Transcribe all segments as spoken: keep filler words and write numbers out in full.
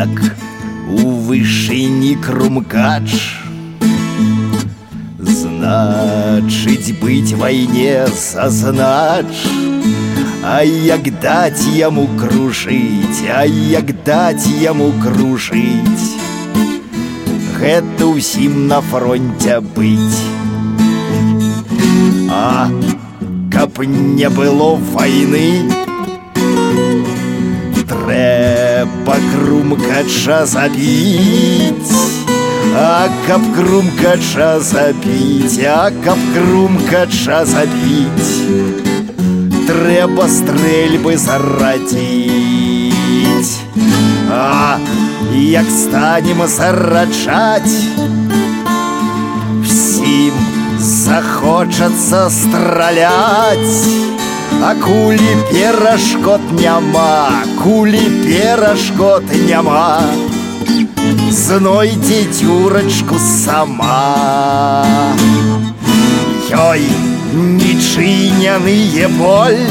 як у вышыні крумкач. Значыць, быць вайне зазнач, а як даць яму кружыць, а як даць яму кружыць, гэта ўсім на фронте быць. А каб не было вайны, трэба крумкача забіць. А каб крумкача забіць, а каб крумкача забіць, трэба стрэльбы зарадзіць. А як станем зараджаць, всім захочацца страляць. А кулі перашкод няма, кулі перашкод няма, знойдзе дзюрачку сама. Ёй нечыняныя боль,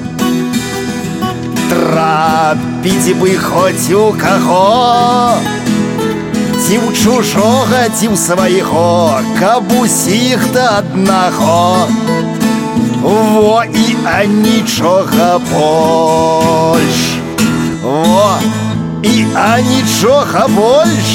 трапіць бы хоць у каго, ці ў чужога, ці ў свайго, каб усіх да аднаго. Во і а нічога больш, во і а нічога больш,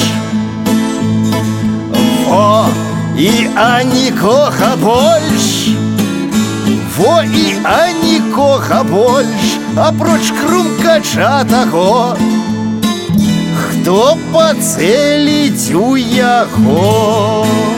во і а нікога больш, во і а нікога больш, апроч крумкача таго, хто пацэліць у яго.